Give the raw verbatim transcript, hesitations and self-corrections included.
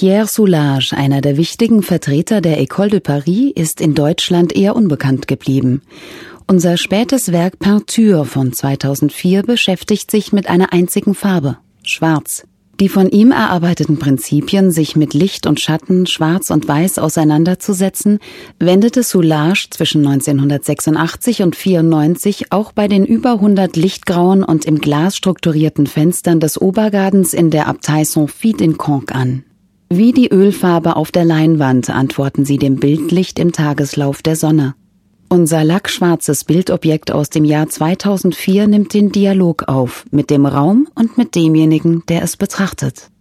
Pierre Soulages, einer der wichtigen Vertreter der École de Paris, ist in Deutschland eher unbekannt geblieben. Unser spätes Werk Peinture von zweitausendvier beschäftigt sich mit einer einzigen Farbe, Schwarz. Die von ihm erarbeiteten Prinzipien, sich mit Licht und Schatten, Schwarz und Weiß auseinanderzusetzen, wendete Soulages zwischen neunzehnhundertsechsundachtzig und vierundneunzig auch bei den über hundert lichtgrauen und im Glas strukturierten Fenstern des Obergardens in der Abtei Saint-Fith in Caen an. Wie die Ölfarbe auf der Leinwand antworten sie dem Bildlicht im Tageslauf der Sonne. Unser lackschwarzes Bildobjekt aus dem Jahr zweitausendvier nimmt den Dialog auf mit dem Raum und mit demjenigen, der es betrachtet.